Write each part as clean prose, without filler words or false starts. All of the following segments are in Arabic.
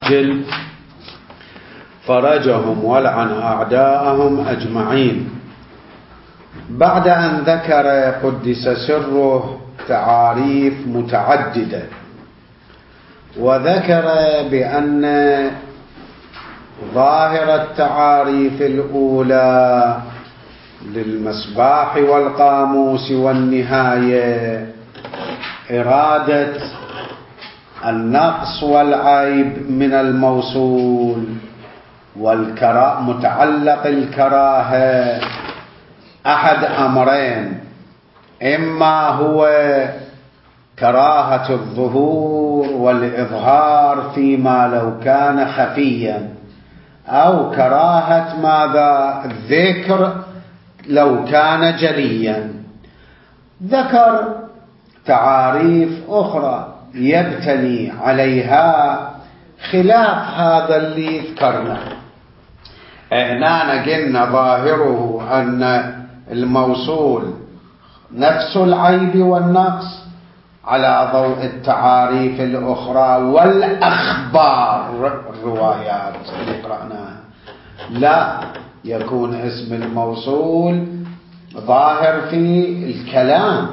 جل فرجهم ولعن أعداءهم أجمعين. بعد أن ذكر قدس سره تعاريف متعددة، وذكر بأن ظاهر التعاريف الأولى للمصباح والقاموس والنهاية إرادة النقص والعيب من الموصول، متعلق الكراهة أحد أمرين: إما هو كراهة الظهور والإظهار فيما لو كان خفيا، أو كراهة ماذا؟ الذكر لو كان جليا. ذكر تعاريف أخرى يبتني عليها خلاف هذا اللي ذكرنا. هنا قلنا ظاهره أن الموصول نفس العيب والنقص على ضوء التعاريف الأخرى والأخبار الروايات اللي قرأناها. لا يكون اسم الموصول ظاهر في الكلام.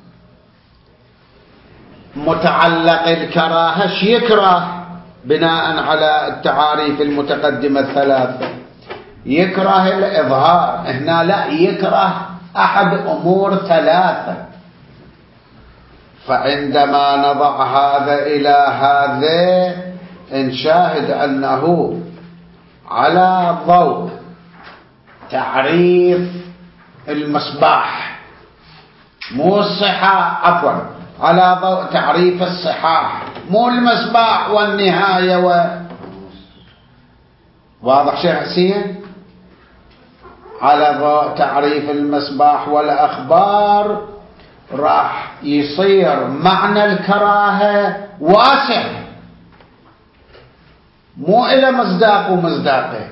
متعلق الكراهة يكره بناء على التعاريف المتقدمة الثلاثة، يكره الإظهار. هنا لا، يكره أحد أمور ثلاثة. فعندما نضع هذا إلى هذا نشاهد أنه على ضوء تعريف المصباح، مو الصحة، عفوا، على ضوء تعريف الصحاح، مو المصباح والنهاية واضح شيخ حسين؟ على ضوء تعريف المصباح والأخبار راح يصير معنى الكراهة واسع، مو إلى مصداق ومصداقه،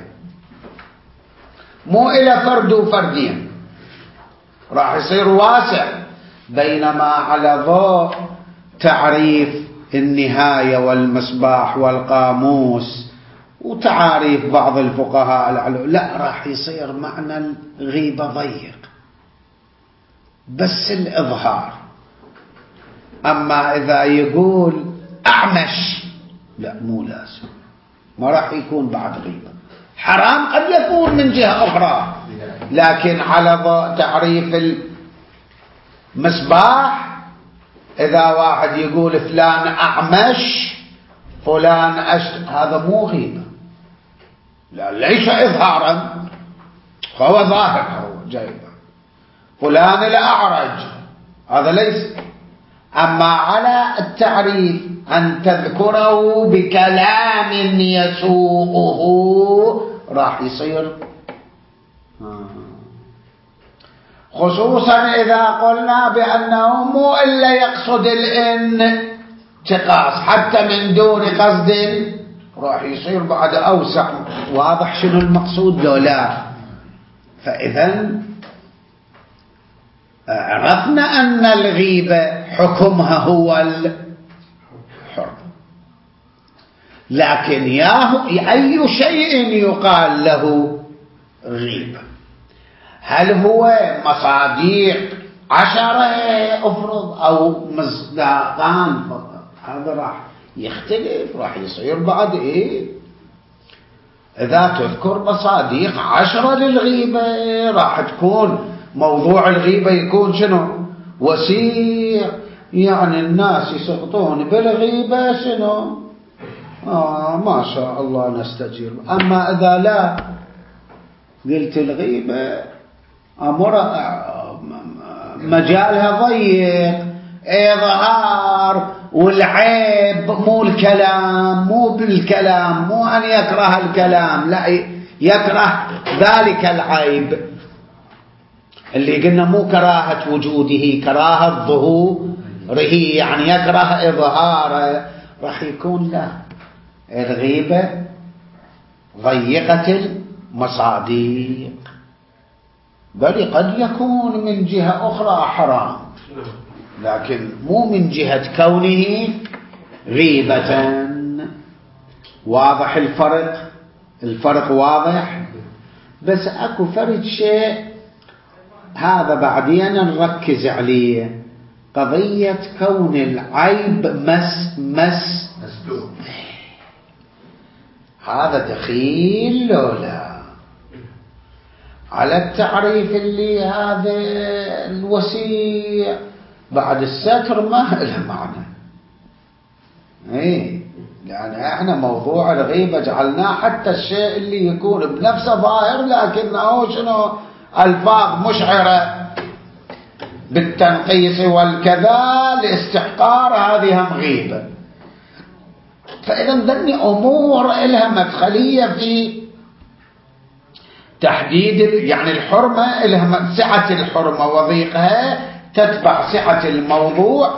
مو إلى فرد وفردين، راح يصير واسع. بينما على ضوء تعريف النهاية والمصباح والقاموس وتعاريف بعض الفقهاء لا، راح يصير معنى الغيبة ضيق، بس الإظهار. أما إذا يقول أعمش، لا، مو لازم، ما راح يكون بعد غيبة. حرام قد يكون من جهة أخرى، لكن على ضوء تعريف المصباح إذا واحد يقول فلان أعمش، فلان هذا مو غيبة، لا، ليس إظهارا، فهو ظاهر، هو جايبه. فلان الأعرج، هذا ليس. أما على التعريف أن تذكره بكلام يسوقه راح يصير، خصوصا إذا قلنا بأنه مو إلا يقصد الانتقاص، حتى من دون قصد راح يصير بعد أوسع. واضح شنو المقصود لو لا؟ فإذا عرفنا أن الغيبة حكمها هو الحرم، لكن أي شيء يقال له غيبة؟ هل هو مصاديق 10 أفرض أو مصداقان فقط؟ هذا راح يختلف، راح يصير بعد إيه؟ إذا تذكر مصاديق 10 للغيبة راح تكون موضوع الغيبة يكون شنو؟ وسيع، يعني الناس يسقطون بالغيبة شنو؟ ما شاء الله نستجير. أما إذا لا، قلت الغيبة أمر مجالها ضيق، إظهار والعيب، مو الكلام، مو بالكلام، مو أن يكره الكلام، لا، يكره ذلك العيب اللي قلنا مو كراهة وجوده، كراهة ظهوره، يعني يكره إظهاره، راح يكون له الغيبة ضيقة المصاديق، بل قد يكون من جهة أخرى حرام، لكن مو من جهة كونه غيبة. واضح الفرق واضح. بس اكو فرق شيء هذا بعدين نركز عليه، قضية كون العيب مس هذا دخيل لو لا على التعريف اللي هذا الوسيع بعد الستر ما له معنى. لأن احنا موضوع الغيبة جعلناه حتى الشيء اللي يكون بنفسه ظاهر لكنه شنو ألفاظ مشعرة بالتنقيص والكذا لاستحقار، هذه هم غيبة. فإذا ذني أمور إلها مدخلية في تحديد يعني الحرمة، إلها سعة الحرمة وضيقها تتبع سعة الموضوع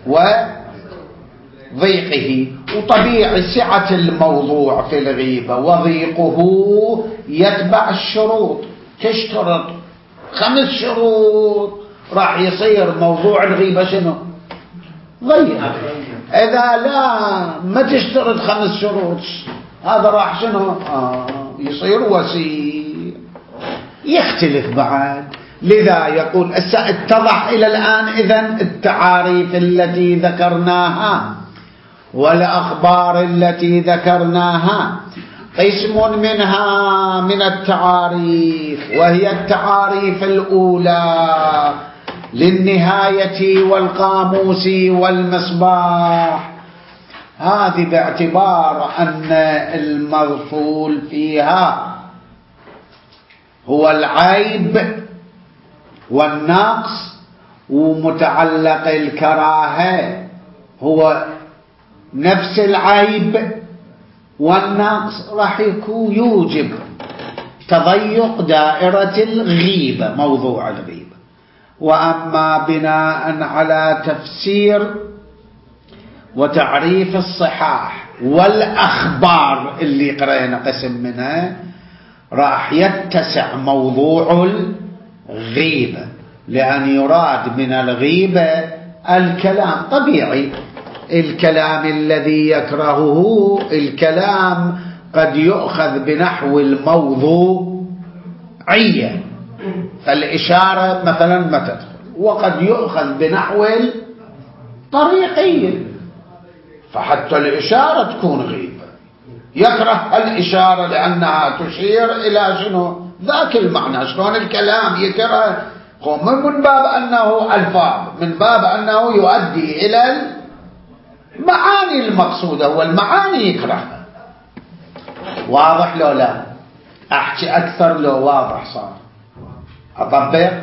وضيقه، وطبيعي سعة الموضوع في الغيبة وضيقه يتبع الشروط. تشترط 5 شروط راح يصير موضوع الغيبة شنو؟ ضيق. إذا لا ما تشترط 5 شروط هذا راح شنو؟ يصير وسيع، يختلف بعد. لذا يقول اتضح إلى الآن إذن التعاريف التي ذكرناها والأخبار التي ذكرناها قسم منها من التعاريف، وهي التعاريف الأولى للنهاية والقاموس والمصباح. هذه باعتبار أن المغفول فيها هو العيب والنقص، ومتعلق الكراهة هو نفس العيب والنقص، راح يكون يوجب تضيق دائرة الغيبة، موضوع الغيبة. وأما بناء على تفسير وتعريف الصحاح والأخبار اللي قرأنا قسم منها، راح يتسع موضوع الغيبة، لأن يراد من الغيبة الكلام. طبيعي الكلام الذي يكرهه الكلام قد يؤخذ بنحو الموضوعية، فالإشارة مثلا ما تدخل، وقد يؤخذ بنحو الطريقية، فحتى الإشارة تكون غيبة. يكره الإشارة لأنها تشير إلى شنو؟ ذاك المعنى. شلون الكلام يكره؟ من باب أنه ألفاظ، من باب أنه يؤدي إلى المعاني المقصودة، والمعاني يكرهها. واضح لو لا؟ أحكي أكثر لو واضح صار؟ أطبق.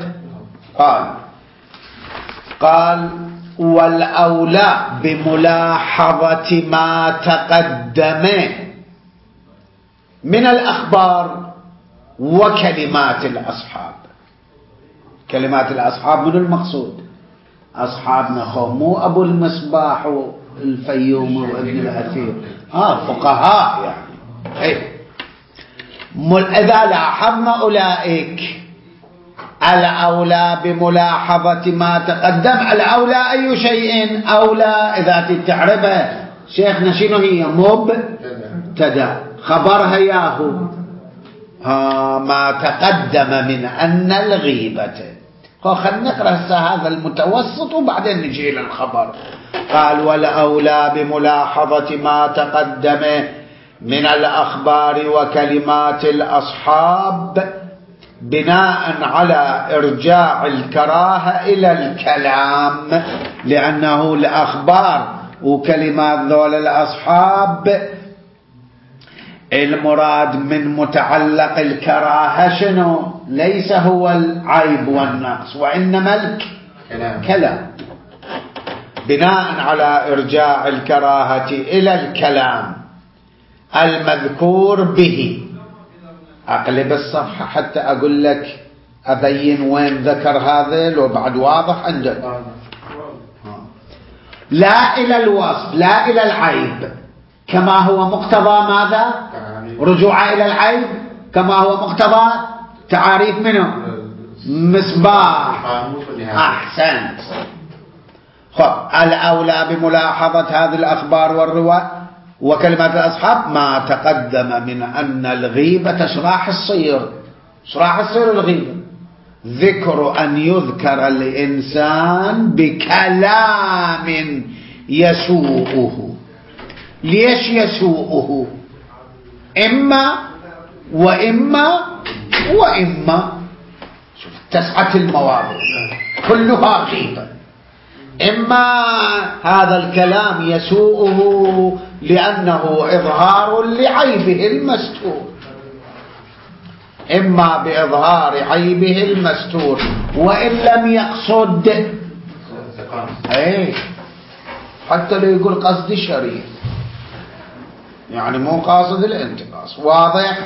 قال والأولى بملاحظة ما تقدم من الأخبار وكلمات الأصحاب. كلمات الأصحاب من المقصود؟ أصحابنا مو أبو المصباح والفيوم وابن الأثير، فقهاء يعني. إذا لاحظنا أولئك، الأولى بملاحظة ما تقدم. الأولى أي شيء أولى؟ إذا تعرفه شيخنا شنو هي؟ مبتدأ، خبرها ياهو ما تقدم من أن الغيبة. خلنا نقرأ هذا المتوسط وبعدين نجي إلى الخبر. قال والأولى بملاحظة ما تقدم من الأخبار وكلمات الأصحاب بناء على إرجاع الكراهة إلى الكلام، لأنه الأخبار وكلمات ذول الأصحاب المراد من متعلق الكراهة شنو؟ ليس هو العيب والنقص، وإنما الكلام، بناء على إرجاع الكراهة إلى الكلام المذكور به. أقلب الصفحة حتى أقول لك أبين وين ذكر هذا، لو بعد واضح عندك. لا إلى الوصف، لا إلى العيب، كما هو مقتضى ماذا؟ رجوع إلى العيب، كما هو مقتضى تعاريف منه مصباح. أحسنت. الأولى بملاحظة هذه الأخبار والروايات وكلمات الأصحاب ما تقدم من أن الغيبة شراح الصير. شراح الصير الغيبة ذكر أن يذكر الإنسان بكلام يسوءه. ليش يسوءه؟ إما وإما وإما. شوف 9 المواضع كلها غيبة. إما هذا الكلام يسوءه لأنه إظهار لعيبه المستور، إما بإظهار عيبه المستور، وإن لم يقصد حتى لو يقول قصد الشريف يعني مو قاصد الانتقاص، واضح.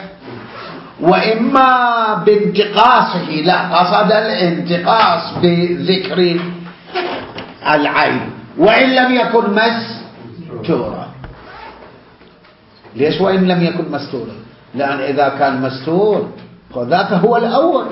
وإما بانتقاصه، لا قصد الانتقاص بذكر العيب وإن لم يكن مستورا. ليش وإن لم يكن مستورا؟ لأن إذا كان مستور فذاك هو الأول.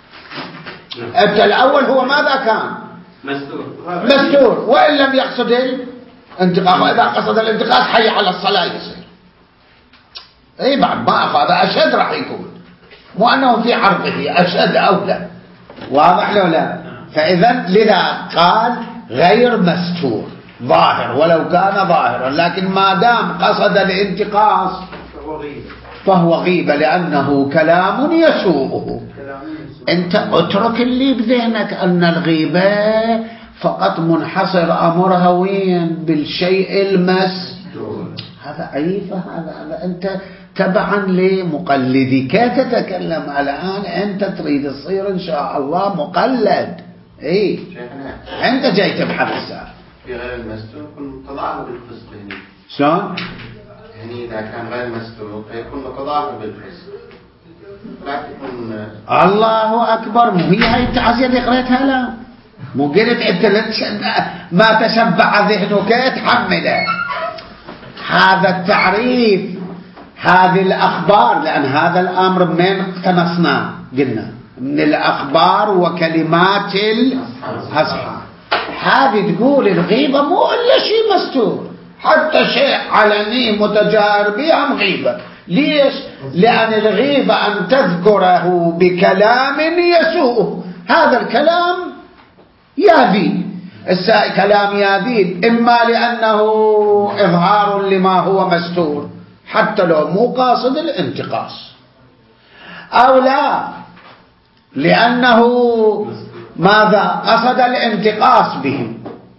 الأول هو ماذا كان؟ مستور. وإن لم يقصد الانتقاص، وإذا قصد الانتقاص حي على الصلاة يصير بعد ما أخذ أشد راح يكون، مو أنه في عرضه أشد أو لا. واضح لو لا؟ فإذا لذا قال غير مستور ظاهر ولو كان ظاهرا، لكن ما دام قصد الانتقاص فهو غيبة لأنه كلام يسوءه. أنت اترك اللي بذهنك أن الغيبة فقط منحصر أمرها وين؟ بالشيء المستور. هذا عيب. هذا أنت تبعا لمقلدي. كيف تتكلم الآن؟ أنت تريد تصير إن شاء الله مقلد. أنت جاي تبحث السؤال في غير المستور يكون تضعه بالفسق. شلون؟ يعني إذا كان غير مستور فيكون تضعه بالفسق، لا تكون. الله أكبر. مو هي هاي التعزية اللي قريتها؟ لا مو قلت أنت ما تشبع ذهنك تحمله. هذا التعريف، هذه الأخبار، لأن هذا الأمر من اقتنصنا قلنا من الأخبار وكلمات الأصحاب. هذه تقول الغيبة مو إلا شيء مستور، حتى شيء علني متجاهر بها غيبة. ليش؟ لأن الغيبة أن تذكره بكلام يسوء. هذا الكلام ياذي. كلام ياذي إما لأنه إظهار لما هو مستور حتى لو مو قاصد الانتقاص، أو لا لأنه ماذا؟ قصد الانتقاص بهم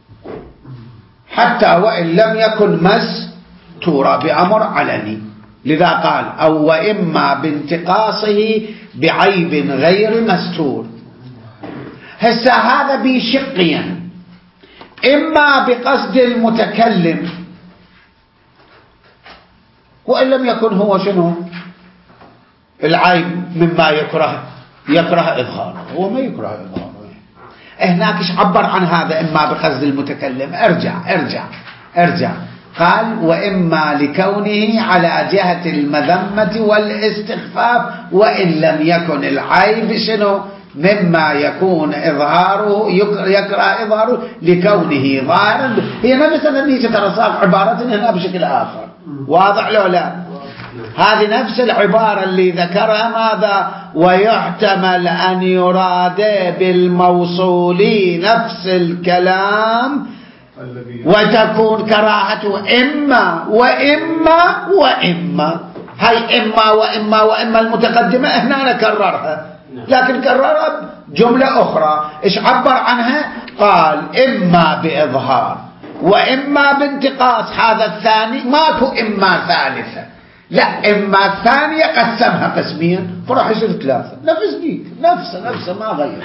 حتى وإن لم يكن مستورا بأمر علني. لذا قال أو وإما بانتقاصه بعيب غير مستور. هسه هذا بشقين: إما بقصد المتكلم وإن لم يكن هو شنو العيب مما يكره إظهاره، هو ما يكره إظهاره. هناك إيش عبر عن هذا؟ إما بقصد المتكلم. ارجع قال وإما لكونه على جهة المذمة والاستخفاف وإن لم يكن العيب شنو مما يكون إظهاره يكره إظهاره لكونه ظاهرا. هي نفس النية ترصاق عبارة هنا بشكل آخر. واضح لو لا؟ هذه نفس العبارة اللي ذكرها ماذا؟ ويحتمل أن يراد بالموصول نفس الكلام وتكون كراهته إما وإما وإما. هاي إما وإما المتقدمة هنا نكررها، لكن كررها جملة أخرى. إيش عبر عنها؟ قال إما بإظهار وإما بانتقاص. هذا الثاني ماكو إما ثالثة، لا إما ثانية قسمها قسمين فراح يصير 3. نفس ديك نفس ما غير.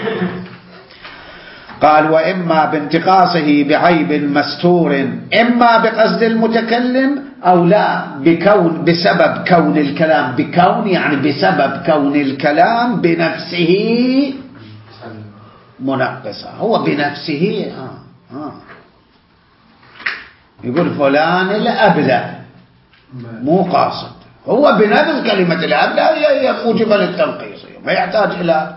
قال وإما بانتقاصه بعيب مستور إما بقصد المتكلم أو لا بسبب كون الكلام، بكون يعني بسبب كون الكلام بنفسه منقصة. هو بنفسه يقول فلان الأبلة مو قاصد، هو بنفس كلمة الأبلة هي موجبة للتنقيص، ما يحتاج إلى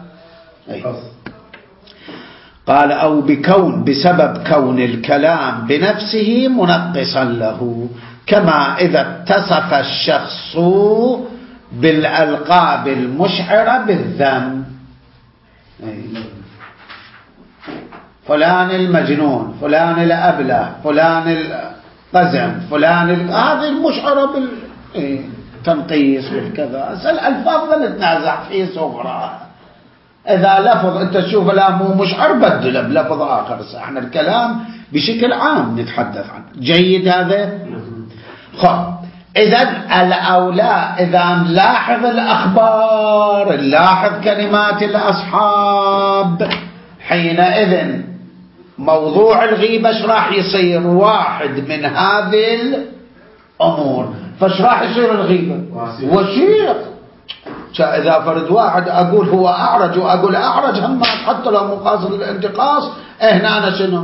قال أو بسبب كون الكلام بنفسه منقصا له كما إذا اتصف الشخص بالألقاب المشعرة بالذم، فلان المجنون، فلان الأبله، فلان القزم، فلان هذه المشعرة بالتنقيص بالكذا. الألفاظ لا نتنازع في صغرها. إذا لفظ أنت تشوف لا مو مشعر بدله بلفظ آخر. احنا الكلام بشكل عام نتحدث عنه. جيد هذا؟ خب إذن الأولى إذا نلاحظ الأخبار، نلاحظ كلمات الأصحاب، حينئذ موضوع الغيبة ايش راح يصير؟ واحد من هذه الأمور. فايش راح يصير الغيبة؟ وشيخ إذا فرد واحد أقول هو أعرج وأقول أعرج هم حتى لو مقاصد الانتقاص، هنا أنا شنو؟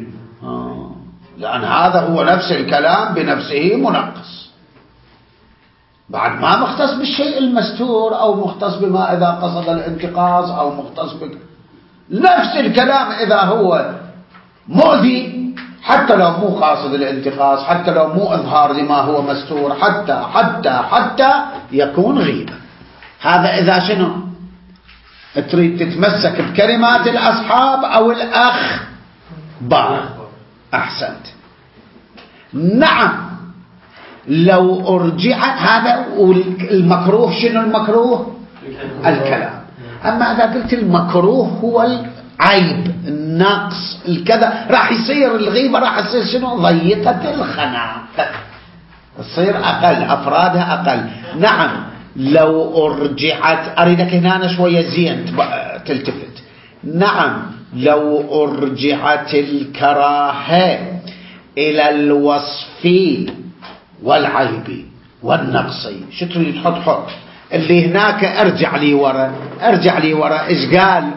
لأن هذا هو نفس الكلام بنفسه منقص، بعد ما مختص بالشيء المستور أو مختص بما إذا قصد الانتقاص أو مختص نفس الكلام إذا هو مؤذي حتى لو مو قاصد الانتقاص، حتى لو مو إظهار لما هو مستور، حتى يكون غيبة. هذا إذا شنو تريد تتمسك بكلمات الأصحاب أو الأخبار. أحسنت. نعم لو أرجعت هذا المكروه. شنو المكروه؟ الكلام. أما إذا قلت المكروه هو العيب، النقص، الكذا، راح يصير الغيبة راح يصير شنو؟ ضيقة الخناق، تصير أقل، أفرادها أقل. نعم لو أرجعت، أريدك هنا شوية زين تلتفت. نعم لو أرجعت الكراهة إلى الوصف والعيب والنقص، شو تريد حط اللي هناك؟ ارجع لي ورا ايش قال؟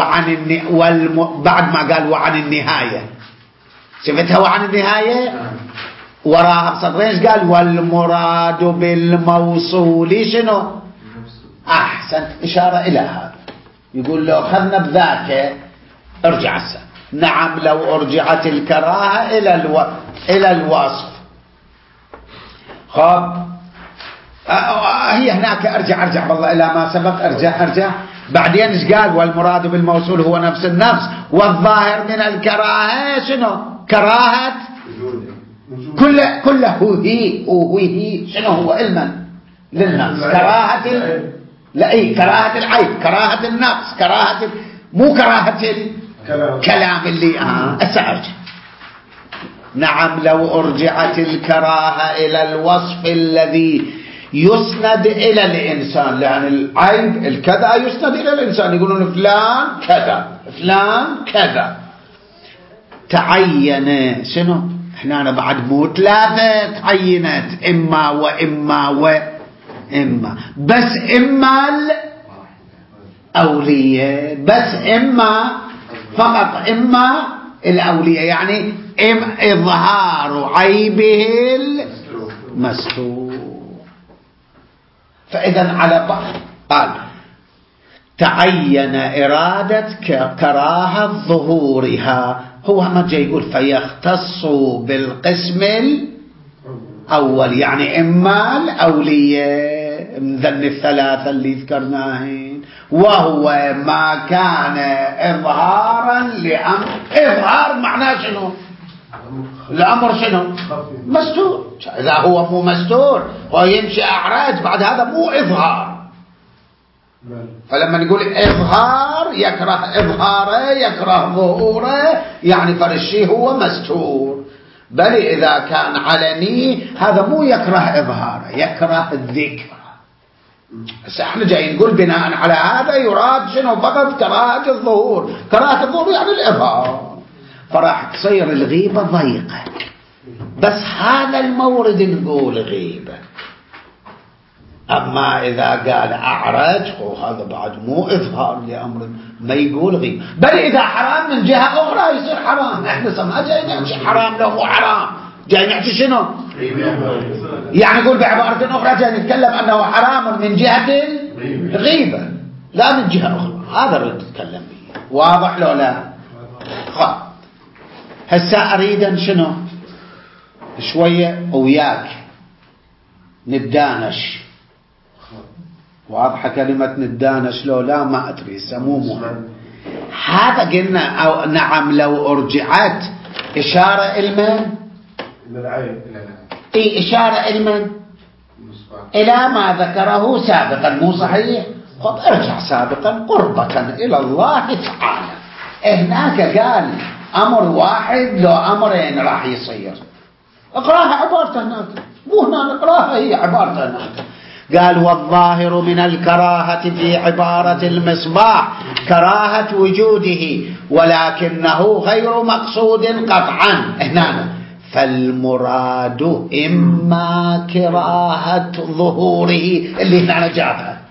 بعد ما قال وعن النهاية، شفتها وعن النهاية وراها بسطرين قال والمراد بالموصول شنو؟ أحسن، إشارة إلى هذا. يقول لو أخذنا بذاك ارجع السنة. نعم لو أرجعت الكراهة إلى الوصف. خب هي هناك ارجع والله إلى ما سبق، ارجع بعدين ايش قال؟ والمراد بالموصول هو نفس النفس، والظاهر من الكراهة شنو؟ كراهة كله هي شنو هو؟ علما للنفس. كراهة كراهة العيب، كراهة النقص، كراهة مو كراهة الكلام اللي أسأرجع. نعم لو أرجعت الكراهة إلى الوصف الذي يسند إلى الإنسان، لأن العيب الكذا يسند إلى الإنسان، يقولون فلان كذا فلان كذا. تعين شنو؟ احنا أنا بعد مو ثلاثة تعينت، إما وإما وإما، بس إما الأولية، بس إما فقط إما الأولية، يعني إظهار عيبه المستور. فإذا على بعض قال تعين إرادة كراهة ظهورها، هو ما جاي يقول فيختص بالقسم الأول، يعني إما الأولية من ذن الثلاثة اللي ذكرناهن، وهو ما كان إظهارا لأمر. إظهار معناه شنو؟ الأمر شنو؟ مستور. إذا هو مو مستور ويمشي أعراج بعد هذا مو إظهار. فلما نقول إظهار يكره إظهاره يكره ظهوره، يعني فرشي هو مستور. بل إذا كان علني هذا مو يكره إظهاره، يكره الذكر. بس احنا جاي نقول بناء على هذا يراد شنو؟ فقط كراهة الظهور. كراهة الظهور يعني الإظهار، فراح تصير الغيبة ضيقة. بس هذا المورد نقول غيبة. أما إذا قال أعرج هذا بعد مو إظهار لأمر، ما يقول غيبة. بل إذا حرام من جهة أخرى يصير حرام. إحنا ما جاي نحكي حرام لو مو حرام، جاي نحكي شنو؟ يعني نقول بعبارة أخرى جاي نتكلم أنه حرام من جهة الغيبة لا من جهة أخرى. هذا اللي نتكلم به. واضح لو لا؟ هسا أريد شنو؟ شوية وياك ندانش. واضحة كلمة ندانش لو لا ما أدري سمومها. هذا قلنا أو نعم لو أرجعت إشارة إلمن إيه إشارة إلمن إلى ما ذكره سابقا مو صحيح. قد ارجع سابقا قربة إلى الله تعالى. هناك قال أمر واحد لو أمرين راح يصير. اقراها عبارة هناك مو هنا نقراها هي عبارة هناك. قال والظاهر من الكراهة في عبارة المصباح كراهة وجوده ولكنه غير مقصود قطعا هنا. فالمراد إما كراهة ظهوره اللي هنا جابها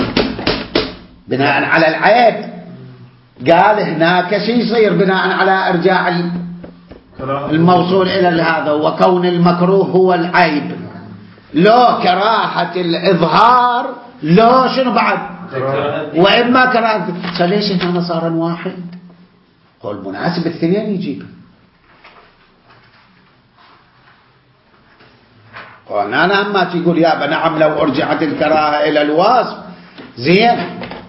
بناء على العيب. قال هناك شيء يصير بناء على إرجاع الموصول إلى هذا وكون المكروه هو العيب. لو كراهة الإظهار لو شنو بعد وإما كراهة. فليش هنا صار واحد؟ قول مناسب الاثنين يجيب. أنا أما تقول يا نعم لو أرجعت الكراهة إلى الوصف زين.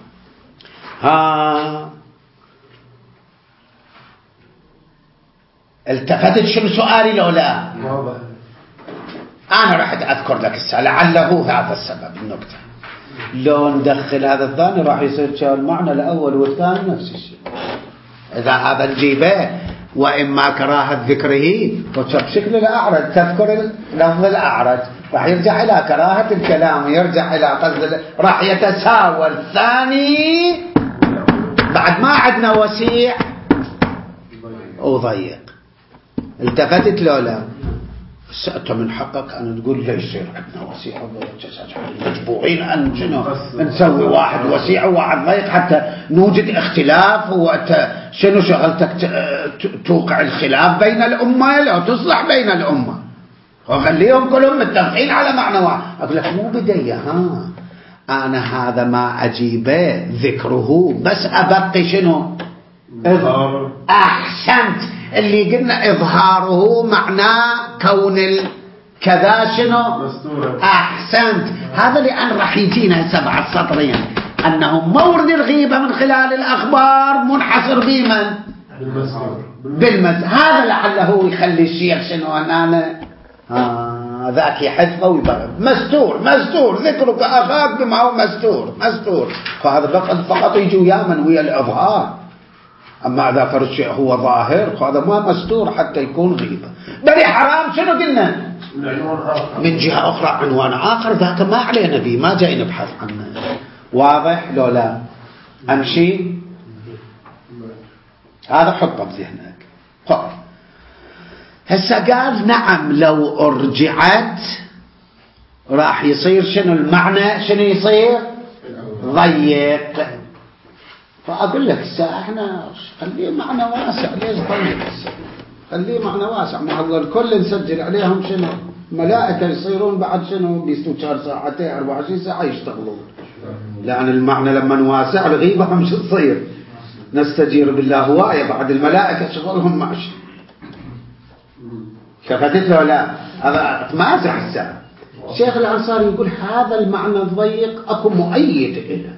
التفتت شنو سؤالي لو لا؟ أنا رح أذكر لك السؤال لعله هذا السبب النكتة. لو ندخل هذا الثاني راح يصير شو المعنى الأول والثاني نفس الشيء. إذا هذا نجيبه وإما كراهة ذكره وشكل الأعرج تذكر لفظ الأعرج راح يرجع إلى كراهة الكلام يرجع إلى قصد راح يتساوى الثاني بعد ما عندنا وسيع وضيق. التفتت لولا أنت من حقك أن تقول لا يصير عندنا وسيع وضيق مجبورين أن نسوي واحد وسيع وواحد ضيق حتى نوجد اختلاف. وأنت شنو شغلتك توقع الخلاف بين الأمة لو تصلح بين الأمة وخليهم كلهم متفقين على معنى واحد. أقول لك مو بداية أنا هذا ما أجيبه ذكره بس أبقي شنو أحسنت اللي قلنا إظهاره معناه كون كذا شنو أحسنت. هذا لأن راح يجينا 7 سطرين أنه مورد الغيبة من خلال الأخبار منحصر بمن بالمس. هذا لعله يخلي الشيخ شنو أنا ذاك يحذفه ويبغض مستور ذكرك أخاك بما هو مستور. فهذا فقط يجي ويامن ويا الإظهار. أما إذا فرد شيء هو ظاهر هذا ما مستور حتى يكون غيبة. بل حرام شنو قلنا من جهة أخرى عنوان آخر ذاك ما علينا به ما جاي نبحث عنه. واضح لو لا أمشي هذا حطه بذهنك. هسه قال نعم لو أرجعت راح يصير شنو المعنى شنو يصير ضيق. فأقول لك احنا خليه معنى واسع. ليش ضيق؟ خليه معنى واسع. ما هو الكل نسجل عليهم شنو ملائكة يصيرون بعد شنو بيستوشار ساعتين 24 ساعة يشتغلون. لأن المعنى لما واسع الغيبة مش تصير نستجير بالله هواية بعد الملائكة شغلهم ماشي. شفتت له لا هذا ما أسرح الساعة. الشيخ الأنصاري يقول هذا المعنى الضيق أكو مؤيد إله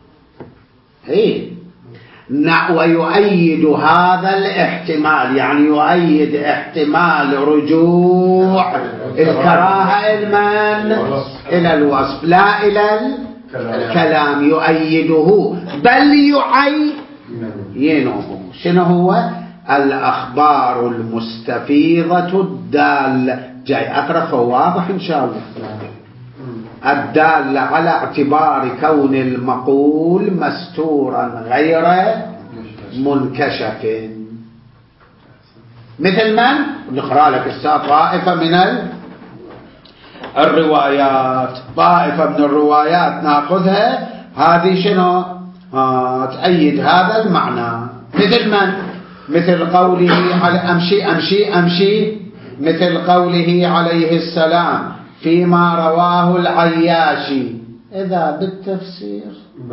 ويؤيد هذا الاحتمال يعني يؤيد احتمال رجوع الكراهة إلى الوصف لا إلى الكلام. يؤيده بل يعينه. شنو هو الأخبار المستفيضة الدالة جاي أقرأ فواضح إن شاء الله الدالة على اعتبار كون المقول مستورا غير منكشف. مثل من نقرأ لك طائفة من الروايات. طائفة من الروايات نأخذها هذه شنو تأيد هذا المعنى. مثل من مثل قوله على أمشي مثل قوله عليه السلام فيما رواه العياشي. إذا بالتفسير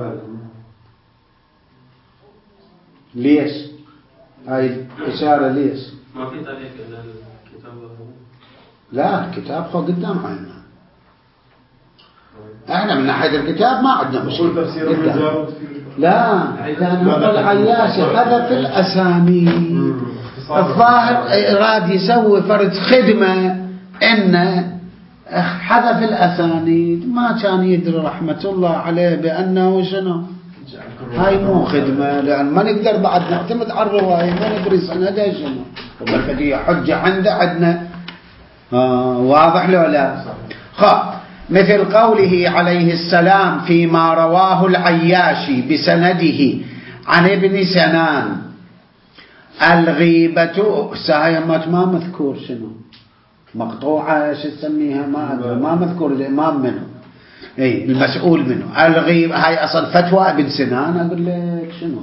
ليش هاي إشارة ليش ما في طريق إلى الكتاب لا الكتاب خو قدام عيننا، احنا من ناحية الكتاب ما عندنا مشكلة. لا لأن هو العياشي حذف الأسامي، الظاهر إراد يسوي فرد خدمة إنه حذف الأسانيد، ما كان يدري رحمة الله عليه بأنه شنو هاي مو خدمة، لأن ما نقدر بعد نعتمد على الرواية ما ندري سندها شنو، وبالفدية حجة عندنا واضح له لا. مثل قوله عليه السلام فيما رواه العياشي بسنده عن ابن سنان الغيبة ساهمت ما مذكور شنو مقطوعة شو تسميها ما مذكور الإمام منه اي المسؤول منه. الغيبة هاي أصل فتوى ابن سنان، أقول لك شنو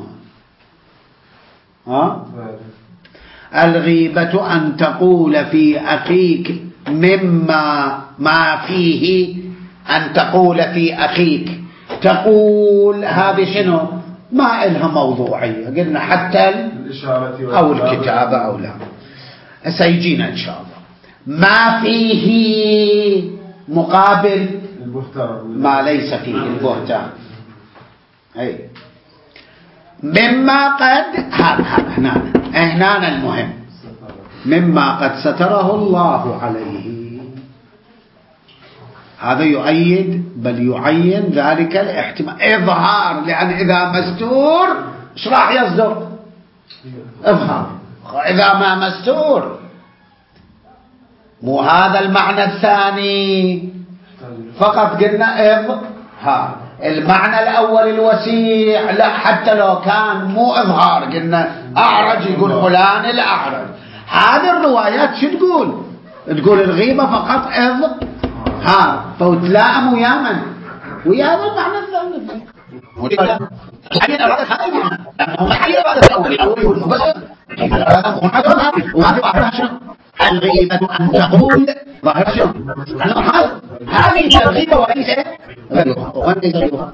الغيبة أن تقول في أخيك مما ما فيه، أن تقول في أخيك تقول هذه شنو ما إلها موضوعية، قلنا حتى أو الكتابة أو لا سيجينا إن شاء الله. ما فيه مقابل ما ليس فيه البهتان، أي مما قد هنا المهم مما قد ستره الله عليه، هذا يؤيد بل يعين ذلك الاحتمال إظهار، لأن إذا مستور ايش راح يصدر إظهار، إذا ما مستور مو هذا المعنى الثاني فقط قلنا إظهار. المعنى الأول الوسيع لا حتى لو كان مو إظهار قلنا أعرج يقول فلان الأعرج، هذه الروايات شو تقول الغيبة فقط إظهار، فوتلائم ويا من ويا هذا المعنى الثاني الحين أرادت هذا المعنى لأنه محل أرادت الأول الغيبة أن تقول ظاهر شنو هذه الغيبة وليس غيرها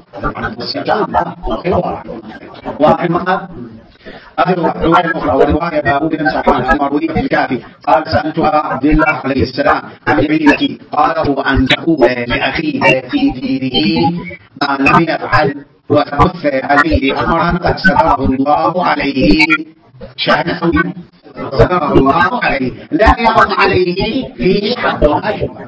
واحد مقام. هذه الرواية الأخرى ورواية داود بن سبحان المروي في الكافي قال سألتها عبد الله عليه السلام عن العلة قاله أن تقول لأخيك في دينه ما لم يفعل وتبث عليه أمرا قد ستره الله عليه شأنه ستره الله عليه لا يقم عليه في حد أيضا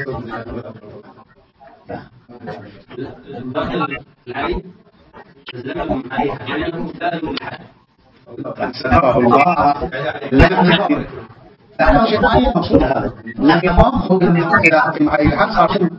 قد ستره الله لم يقم لا شيء معين مقصود هذا لم يقم خذ من إلى في معين الحد صار شنو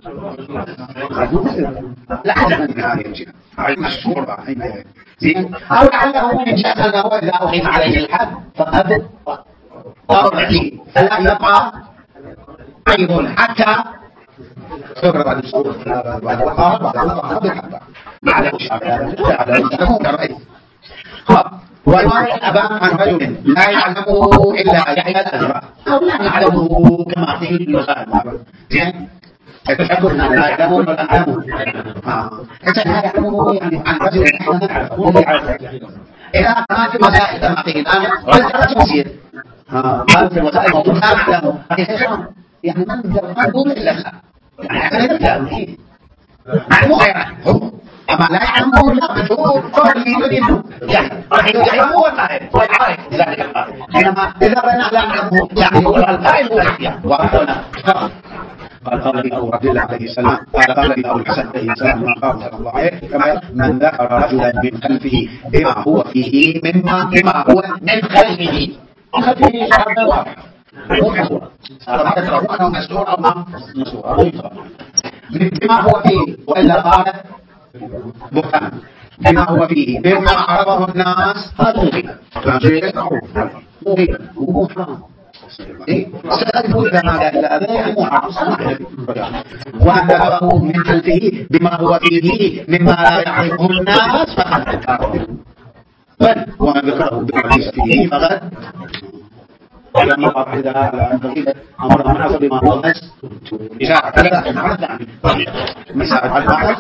لا أحد من هذه الشيء هاي مشهور بعد زين أو لعله من شأنه إذا أقيم عليه الحد فقد أرضي فلا يبقى عيب حتى سكر بعد الصور بعد الوقار بعد الوقار على الرئيس. ورواية أبان عن رجل لا يعلمه إلا يحيى الأزرق أو لا يعلمه كما في المسائل زين تذكرنا لا يعلمه ولا يعلمه لا يعلمه يعني عن رجل احنا نعرفه لا يعرفه إذا كان في مسائل كما في الآن رجل تفسير هذا في المسائل موضوع لا نعلمه يعني ما نقول إلا لا يعني نبدأ فيه معلومة غيره أما لا يعلمه لا مجهول قولي منه يعني يعلمه والقائل والعارف ذلك القائل إنما إذا بنا لا نعلمه يعني هو القائل هو الحياة وأخذنا قال لي أبو عبد الله عليه السلام قال لي أبو الحسن عليه السلام ما قال صلى الله عليه كما من ذكر رجلا من خلفه بما هو فيه بما هو من خلفه شهادة واضحة ما تكره أنه مسؤول أو ما مسؤول بما هو فيه وإلا قال بهتان بما هو فيه بما عرضه الناس هذا مغيب فشيء مغيب ومحرم سألته إذا ما قال لا يعني محرم وأن ذكره من خلفه بما هو فيه مما لا يعرفه الناس فقد ذكره بل وأن ذكره بما ليس فيه فقد ولما قال إذا عن فقيد أمر من حصل بما هو نفس إشاعة لا نعرف عنه مساعد على بعض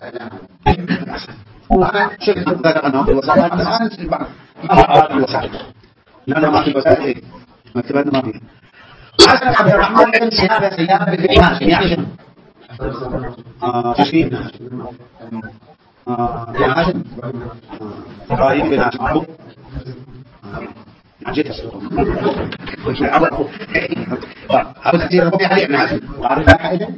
وأنا شكت ذكر أنه في الوسائل الآن بعض الوسائل لأنه ما في الوسائل مكتبات ما فيه حسن عبد الرحمن بن سيابة سيابة بن هاشم يعني شنو؟ تشكيل بن هاشم إبراهيم بن هاشم أبو جيت أبو كثير ربي علي بن هاشم عارف حائدا؟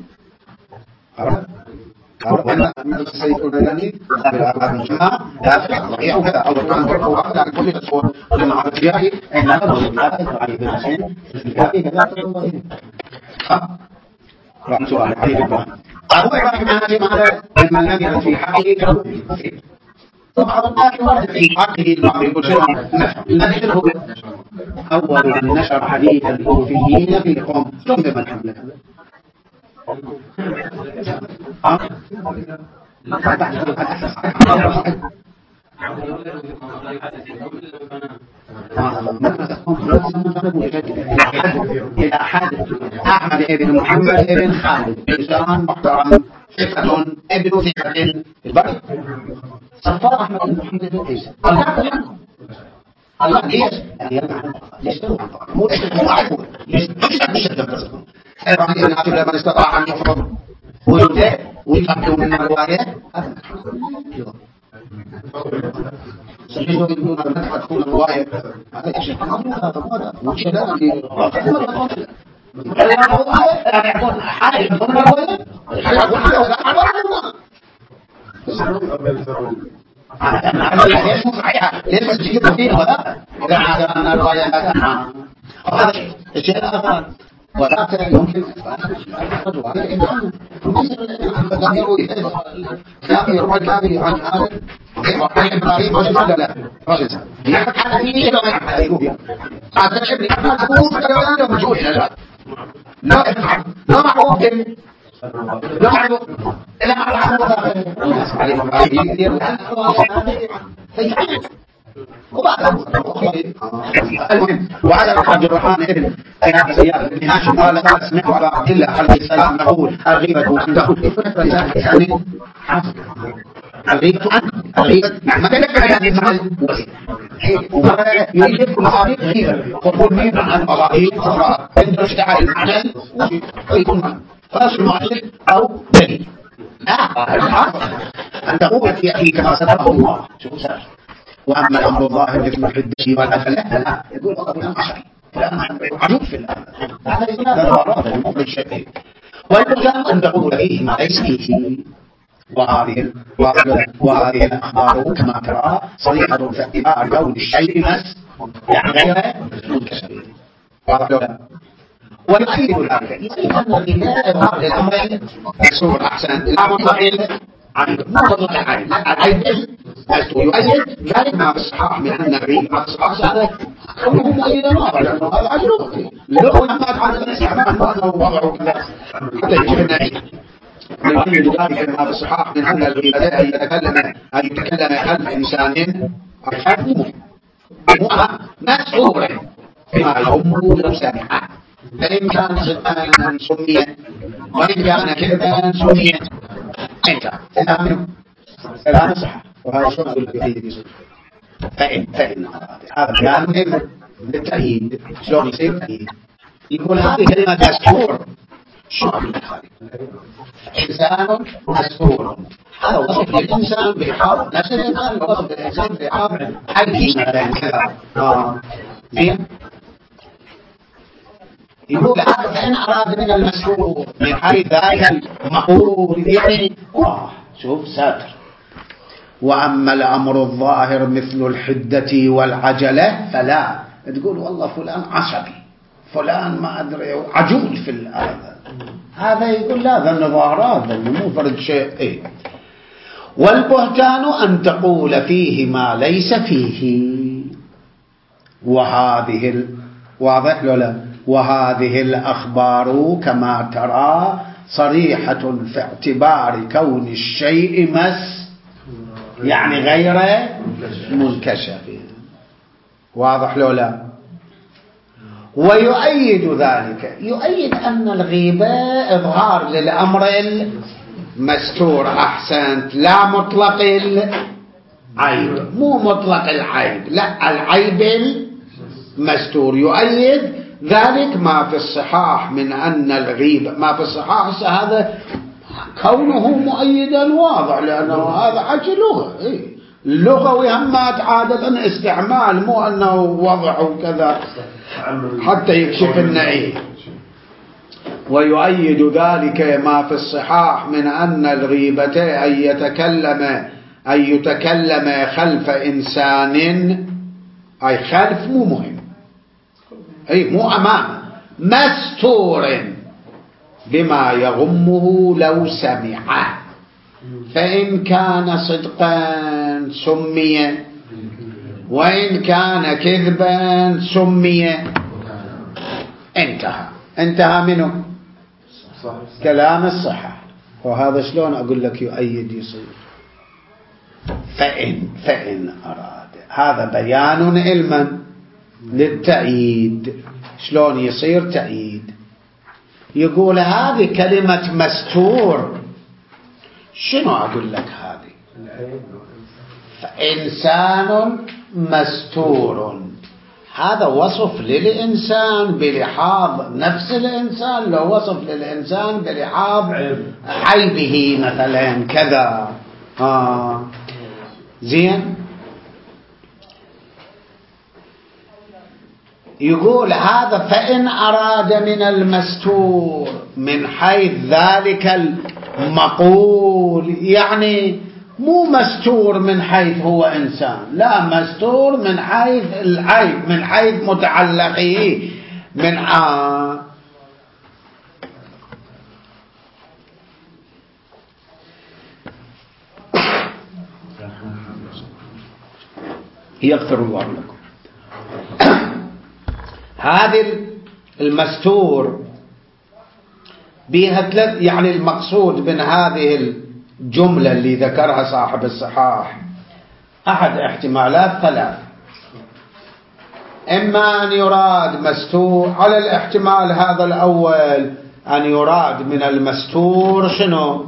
وأنا السيد البياني بالأربعة الجماعة دافع ضعيف وكذا أو القرآن مرفوع لكن كل تصور لما الجاهي إن هذا الضعيف ضعيف الحسين الكافي كذا رحمة الله عليه إبراهيم أبو إبراهيم هاشم هذا ممن لم يرد في حقه كفر طبعا الناس ورد في حقه البعض يقول شنو الذي هو أول من نشر حديث الكوفيين في قوم ثم من حمله إلى حد أحمد بن محمد بن خالد إنسان محترم ثقة ابن ثقة البر صفار أحمد بن محمد بن عيسى الله ليش؟ ليش مو ليش لمن استطاع أن يفرض ويبدأ ويقدم من الرواية سجدوا بدون أن تكون الرواية هذا يشهد هذا وشدان يكون حائل من الرواية ليش صحيحة ليش تجد فيه ولا إذا عاد أن الرواية لا تنعى هذا الشيء الآخر ولا يمكن كان يروى الكافي عن هذا وعن إبراهيم رجل لا رجل يحب حتى فيه لو ما يحب أيوبيا هذا الشيء اللي أنا أقول فلا مجهول لا لا معروف لا معروف إلا معروف المهم وعلى عبد الرحمن ابن سياد بن هاشم قال سمعت ابا عبد الله عليه السلام يقول الغيبة عنده الغيبة ما تنفع هذه المعنى وما يجب مصاريف غيبة قبول مين عن مصاريف أخرى أنت اشتعل المعنى ويكون فاش المعجل أو دليل أن تقول في أخي كما ستره الله شوف سهل وأما الأمر الظاهر مثل الحدة والأفلة لا يقول وقف الآن عشري فالآن عجوب في الآن هذا أراد المفرد شيء والبهتان أن تقول فيه ما ليس فيه وهذه الأخبار كما ترى صريحة في اعتبار كون الشيء مس يعني غير منكشف واضح له ويؤيد ذلك أن الغناء إظهار للأمرين مكسور أحسن الأمر ضعيف عيب مو مطلق العيب لا العيب يؤيد ذلك ما بالصحاح من أن العيب ما بالصحاح هذا كونه مؤيدا واضح لأنه هذا عجل لو لما تعالى الإسلام أنه وضعه كذا حتى يجب النعيم يؤيد ذلك ما بالصحاح من أن الغيبة أن يتكلم خلف إنسان أفهمه مسعورا بما يهمه لو سمع فإن كان صدقا سميا وإن كان كذبا سميا انت الآن صح وهذا شرط التأييد فإن هذا كلام مهم للتأييد شلون يصير تأييد يقول هذه كلمة مسحور شرط إنسان مسحور هذا وصف للإنسان بحار نفس الإنسان وصف للإنسان بحار حديث مثلا كذا زين يقول هذا فإن أراد من المسحور من حيث ذلك المقول يعني شوف ساتر وأما الأمر الظاهر مثل الحدة والعجلة فلا تقول والله فلان عصبي فلان ما أدري عجول في هذا يقول لا ذا النظارات ذا مو فرد شيء إيه. والبهتان أن تقول فيه ما ليس فيه وهذه واضح له وهذه الأخبار كما ترى صريحة في اعتبار كون الشيء مس يعني غير منكشف واضح له لا ويؤيد ذلك يؤيد أن الغيبة إظهار للأمر المستور أحسنت لا مطلق العيب مو مطلق العيب لا العيب المستور يؤيد ذلك ما في الصحاح من أن الغيبة ما في الصحاح هذا كونه مؤيدا واضح، لأنه هذا حكي لغة اللغوي همات عادة استعمال، مو أنه وضع وكذا حتى يكشف النعيم. ويؤيد ذلك ما في الصحاح من أن الغيبة أن يتكلم خلف إنسان، أي خلف مو مهم، أي مو أمامه، مستور بما يغمه لو سمع، فإن كان صدقا سمي، وإن كان كذبا سمي. انتهى منه كلام الصحة. وهذا شلون أقول لك يؤيد يصير؟ فإن أراد، هذا بيان علما للتأييد. شلون يصير تأييد؟ يقول هذه كلمة مستور، شنو أقول لك هذه؟ فإنسان مستور، هذا وصف للإنسان بلحاظ نفس الإنسان، لو وصف للإنسان بلحاظ عيبه مثلا كذا. زين. يقول هذا فإن أراد من المستور من حيث ذلك المقول، يعني مو مستور من حيث هو إنسان، لا، مستور من حيث العيب، من حيث متعلقه، من يغفر الله لكم. هذه المستور بها ثلاث، يعني المقصود من هذه الجملة اللي ذكرها صاحب الصحاح أحد احتمالات ثلاث. إما أن يراد مستور على الاحتمال هذا الأول، أن يراد من المستور شنو؟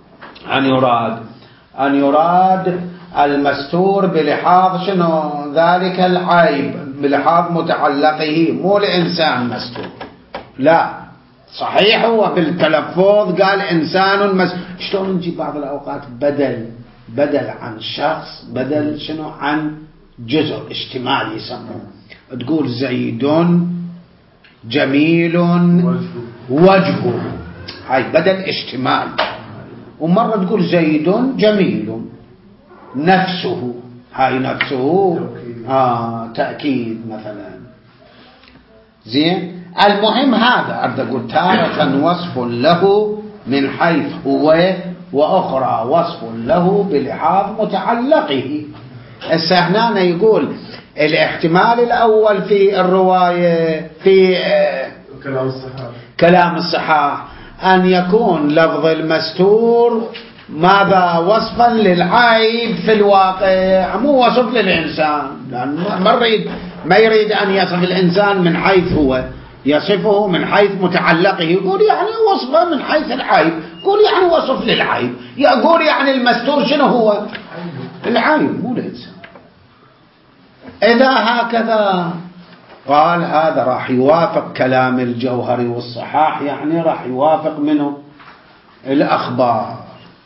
أن يراد المستور بلحاظ شنو؟ ذلك العيب، بلحاظ متعلقه، مو الإنسان مستور. لا، صحيح هو بالتلفظ قال إنسان مستور. شلون نجي بعض الأوقات بدل عن شخص، بدل شنو؟ عن جزء، اشتمال يسموه. تقول زيد جميل وجهه، هاي بدل اشتمال. ومرة تقول زيد جميل نفسه، هاي نفسه تأكيد مثلا. زين. المهم هذا أريد أقول تارة وصف له من حيث هو، وأخرى وصف له بلحاظ متعلقه. هنا يقول الاحتمال الأول في الرواية في كلام الصحاح أن يكون لفظ المستور ماذا؟ وصفا للعيب في الواقع، مو وصف للإنسان، لأن ما يريد أن يصف الإنسان من حيث هو، يصفه من حيث متعلقه. يقول يعني وصفه من حيث العيب، يقول يعني وصف للعيب، يقول يعني المستور شنو هو؟ العيب، مو الإنسان. إذا هكذا قال هذا راح يوافق كلام الجوهري والصحاح، يعني راح يوافق منه الأخبار.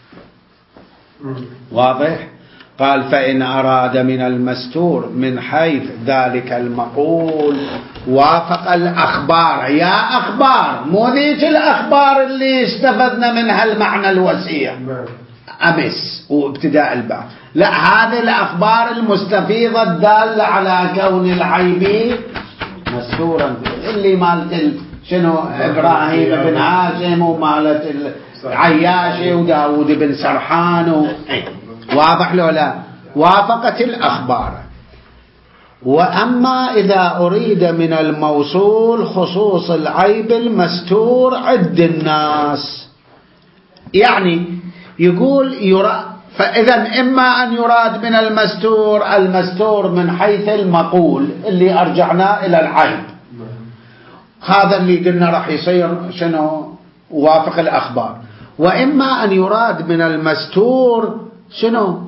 واضح؟ قال فإن أراد من المستور من حيث ذلك المقول وافق الأخبار. يا أخبار، مو ذيك الأخبار اللي استفدنا منها المعنى الوسيع أمس وابتداء البحث، لا، هذه الأخبار المستفيضة الدالة على كون العيب مستورا، اللي مالت شنو إبراهيم بن هاشم، ومالت العياشي وداود بن سرحان واضح له؟ لا، وافقت الأخبار. وأما إذا أريد من الموصول خصوص العيب المستور عد الناس، يعني يقول فإذا إما أن يراد من المستور من حيث المقول اللي أرجعنا إلى العيب، هذا اللي قلنا راح يصير شنو؟ وافق الأخبار. وإما أن يراد من المستور شنو؟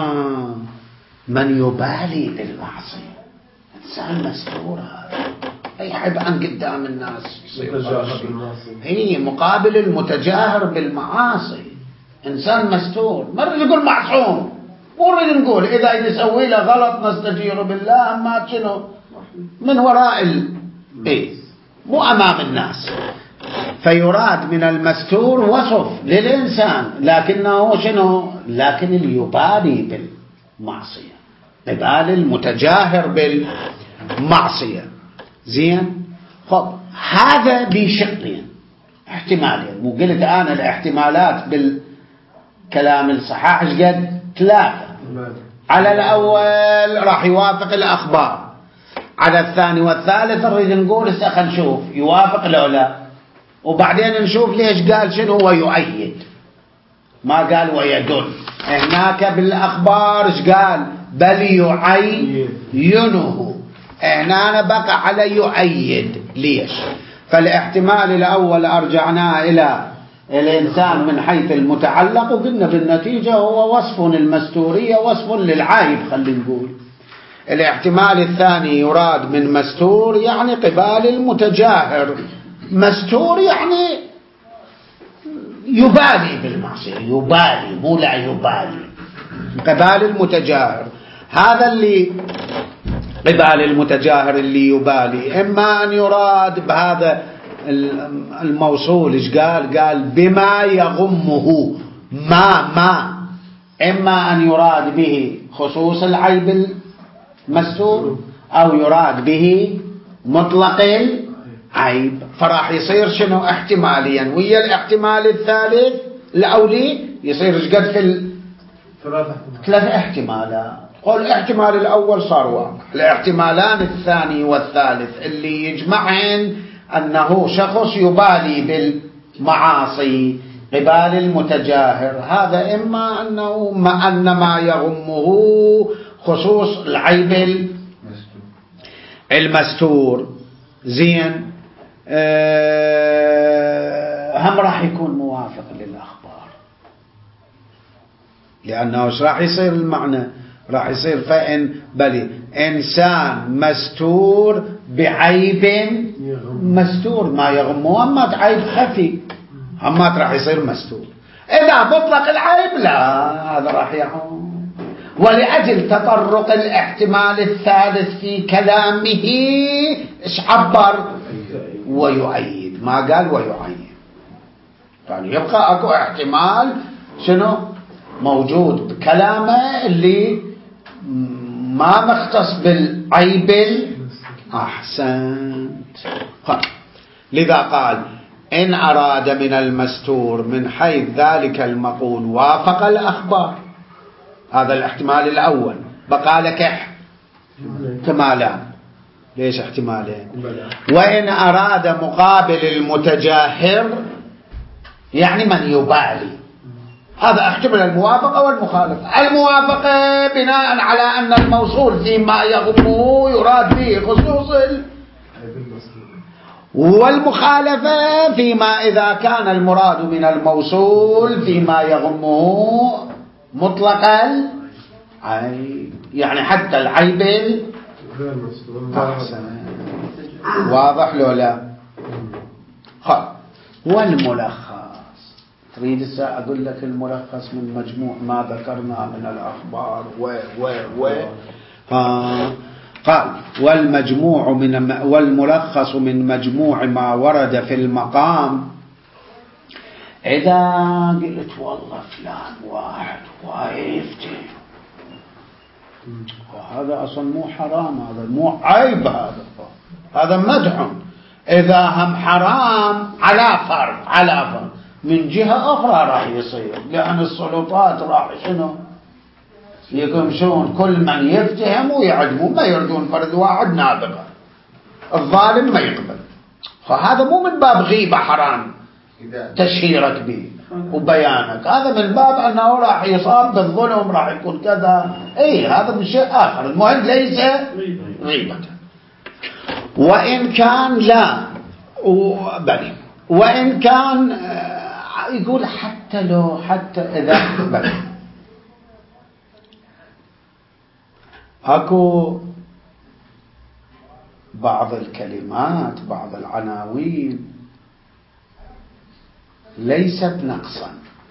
من يبالي بالمعصية، إنسان مستور هذا، يحب عن قدام الناس هي مقابل المتجاهر بالمعاصي. إنسان مستور، ما نريد نقول معصوم، مو نريد نقول إذا يسوي له غلط نستجير بالله، أما شنو من وراء مو أمام الناس. فيراد من المستور وصف للإنسان، لكنه شنو؟ لكن اللي يبالي بالمعصية، يبالي المتجاهر بالمعصية. زين، خب هذا بشقين احتمالين. مو قلت أنا الاحتمالات بالكلام الصحاح ايش قد؟ 3. على الأول راح يوافق الأخبار، على الثاني والثالث نريد نقول خلينا نشوف يوافق لو لا، وبعدين نشوف ليش قال شنو ويؤيد، ما قال ويدل. هناك بالأخبار ايش قال؟ بل يعينه، هنا بقى على يؤيد. ليش؟ فالاحتمال الأول أرجعناه إلى الإنسان من حيث المتعلق، وقلنا بالنتيجة هو وصف المستورية، وصف للعيب خلينا نقول. الاحتمال الثاني يراد من مستور يعني قبال المتجاهر، مستور يعني يبالي بالمعصية، يبالي مو لا يبالي، قبال المتجاهر. هذا اللي قبال المتجاهر اللي يبالي. إما أن يراد بهذا الموصول إيش قال؟ قال بما يغمه، ما إما أن يراد به خصوص العيب المستور، أو يراد به مطلق العيب. فراح يصير شنو؟ احتماليا، ويا الاحتمال الثالث الأولي يصير إيش قد في 3 احتمالات. قول الاحتمال الأول صار واقع، الاحتمالان الثاني والثالث اللي يجمعن أنه شخص يبالي بالمعاصي قبال المتجاهر. هذا إما أن ما يغمه خصوص العيب المستور. زين، هم راح يكون موافق للأخبار، لأنه ايش راح يصير المعنى؟ راح يصير فإن بلي إنسان مستور بعيب مستور ما يغمه، أما عيب خفي أما راح يصير مستور. إذا بطلق العيب لا، هذا راح يعود. ولأجل تطرق الاحتمال الثالث في كلامه إيش عبر؟ ويؤيد، ما قال ويعين. يعني يبقى أكو احتمال شنو موجود بكلامه اللي ما مختص بالعيب. أحسنت. لذا قال إن أراد من المستور من حيث ذلك المقول وافق الأخبار، هذا الاحتمال الأول. بقى لك احتمالان. ليش احتمالين؟ وإن أراد مقابل المتجاهر يعني من يبالي، هذا احتمل الموافقة والمخالفة. الموافقة بناء على أن الموصول فيما يغمه يراد به خصوص، والمخالفة فيما إذا كان المراد من الموصول فيما يغمه مطلق العيب، يعني حتى العيب واضح لو لا؟ والملخص، تريد الساعة أقول لك الملخص من مجموع ما ذكرنا من الأخبار قال والملخص من مجموع ما ورد في المقام. إذا قلت والله فلان واحد وايفتي، وهذا أصلا مو حرام، هذا مو عيب، هذا مدح. إذا هم حرام على فرض من جهة أخرى راح يصير، لأن السلطات راح شنو يكمشون كل من يفتهم ويعدمون، ما يردون فرد واحد نابغة، الظالم ما يقبل. فهذا مو من باب غيبة حرام تشهيرك به وبيانك، هذا من باب أنه راح يصاب بالظلم، راح يكون كذا. هذا من شيء آخر. المهم ليس غيبة. وإن كان لا بلي، وإن كان يقول حتى إذا بلي أكو بعض الكلمات بعض العناوين ليست نقصا.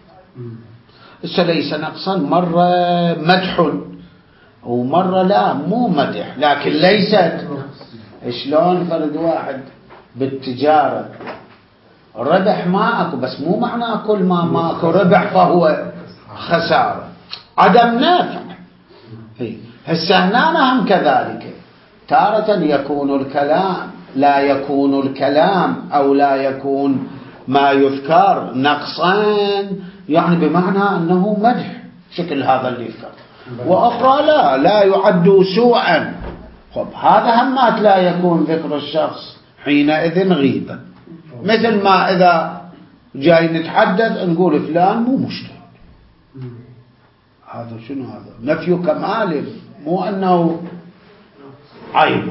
ليس نقصا، مرة مدح ومرة لا مو مدح، لكن ليست. شلون فرد واحد بالتجارة ربح ما أكو، بس مو معنى كل ما أكو ربح فهو خسارة، عدم نافع. هسه هنا هم كذلك، تارة يكون الكلام لا يكون الكلام أو لا يكون ما يذكر نقصا، يعني بمعنى أنه مدح شكل هذا اللي يذكر، وأخرى لا يعد سوءا. خب هذا همات لا يكون ذكر الشخص حينئذ غيبا. مثل ما إذا جاي نتحدث نقول فلان مو مجتهد، هذا شنو؟ هذا نفي كمال، مو أنه عيب.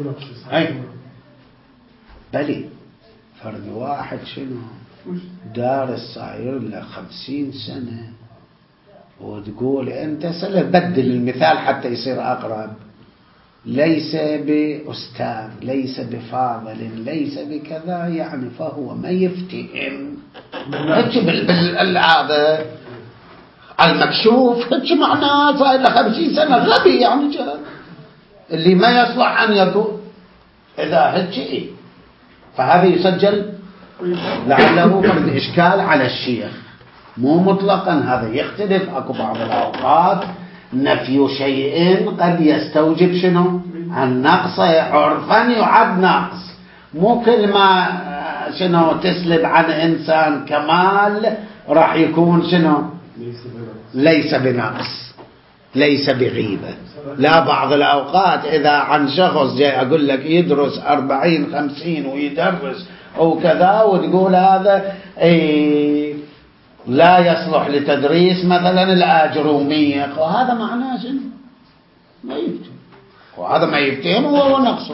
بلي فرد واحد شنو دارس صاير له 50 سنة وتقول أنت بدل المثال حتى يصير أقرب، ليس بأستاذ ليس بفاضل ليس بكذا، يعني فهو ما يفتهم هيك بالعادة المكشوف هيك معناه صاير له 50 سنة غبي، يعني اللي ما يصلح أن يكون إذا هيك. فهذا يسجل لعله فرد إشكال على الشيخ، مو مطلقا هذا يختلف. أكو بعض الأوقات نفي شيء قد يستوجب شنو النقص، عرفا يعد نقص، مو كل ما شنو تسلب عن إنسان كمال راح يكون شنو ليس بنقص ليس بغيبة. لا، بعض الأوقات إذا عن شخص جاي أقول لك يدرس 40-50 ويدرس أو كذا وتقول هذا لا يصلح لتدريس مثلا الآجرومية، وهذا معناه شنو ما يفتهم، وهذا ما يفتهم هو نقصه.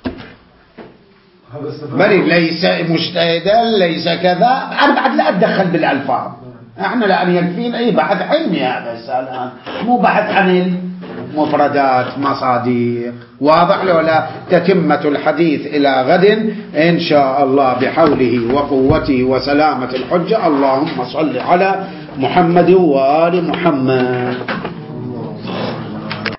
بل ليس مجتهدا ليس كذا، أنا بعد لا أتدخل بالألفاظ، احنا لأن يكفينا بحث علمي هذا الآن، مو بحث عن المفردات مصاديق. واضح ولا؟ تتمة الحديث إلى غد إن شاء الله بحوله وقوته وسلامة الحجة. اللهم صل على محمد وآل محمد.